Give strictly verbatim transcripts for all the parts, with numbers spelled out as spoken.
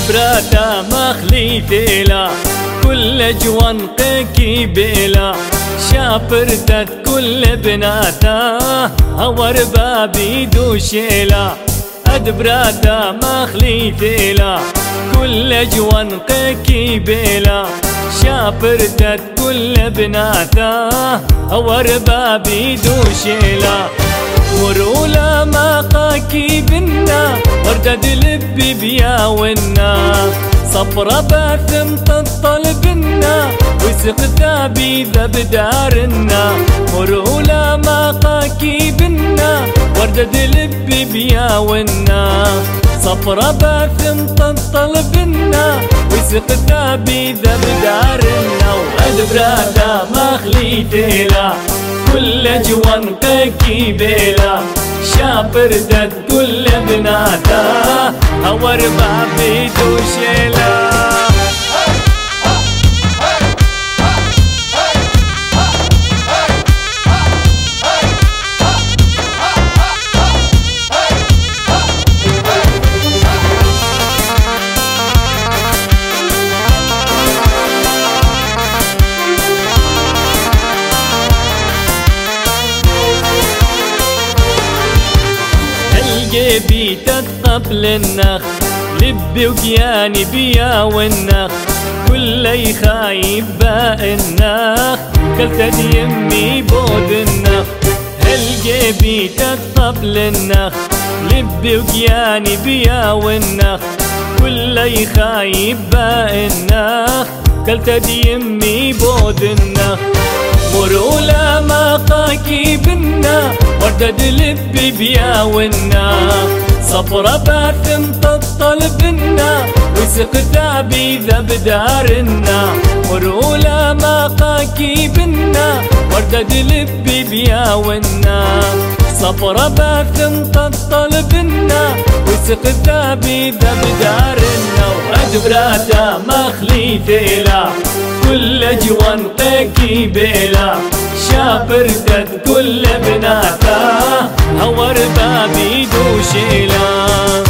براتا مخليتي لا كل جوان قيكي بلا شابرتت كل بناتا هور بابي دوشيلا أدبراتا مخليتي لا كل جوان قيكي بلا شابرتت كل بناتا هور بابي دوشيلا ورولا ما قاكي بنا وردد لبي بيا ونا صفرة باثم تطل بنا وسقتا بيذا بدارنا ورولا ما قاكي بنا وردد لبي بيا ونا صفرة باثم تطل بنا وسقتا بيذا بدارنا وأدبراتا مخليتي لا كل جوان قيكي بلا شابردت كل بناتا هور بابي دوشيلا بيتت قبل النخ لبي وكياني بيا والنخ كل خايب باء النخ كلت يمي بود النخ هلقي بيتت قبل النخ لبي وكياني بيا والنخ كل خايب باء النخ كلت يمي بود النخ مرولا ما قاكي بنا وردد لبي بيا ونا صفرة باثم تطل بنا وسقتا بيذا بدارنا مرولا ما قاكي بنا وردد لبي بيا ونا صفرة باثم تطل بنا وسقتا بيذا بدارنا وأدبراتا مخليتي لا كل جوان قيكي بلا شابرتت كل بناتا هور بابي دوشيلا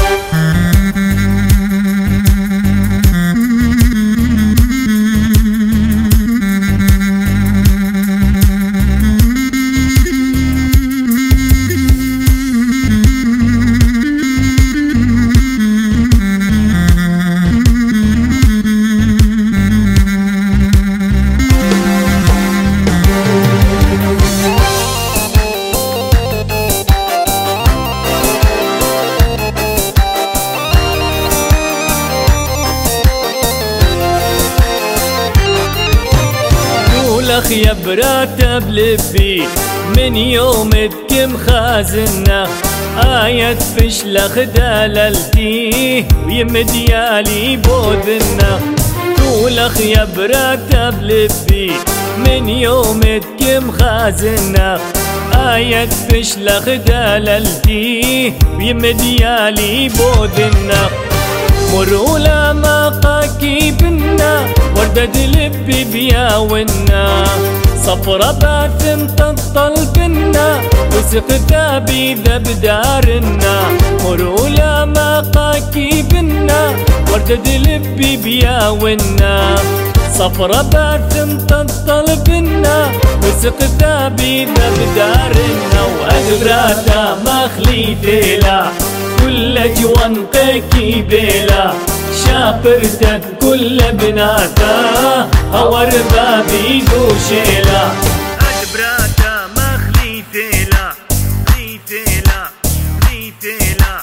لخ يا براتا بلبي من يوم تكم خازنة آية فشلخ دللتي ويمديالي بوذنة تولخ يا براتا بلبي من يوم تكم خازنة آية فشلخ دللتي ويمديالي بوذنة مرولا ما قاكي بنا وردد لبي بيا ونا صفرة باثم تطل بنا وسقتا بيذا بدارنا مرولا ما قاكي بنا وردد لبي بيا ونا صفرة باثم تطل بنا وسقتا بيذا بدارنا وأدبراتا مخليتي لا كل جوان قيكي بلا شابرتت كل بناتا هور بابي دوشيلا أدبراتا مخليتي لا خليتي لا خليتي لا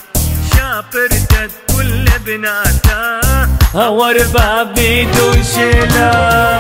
شابرتت كل بناتا هور بابي دوشيلا.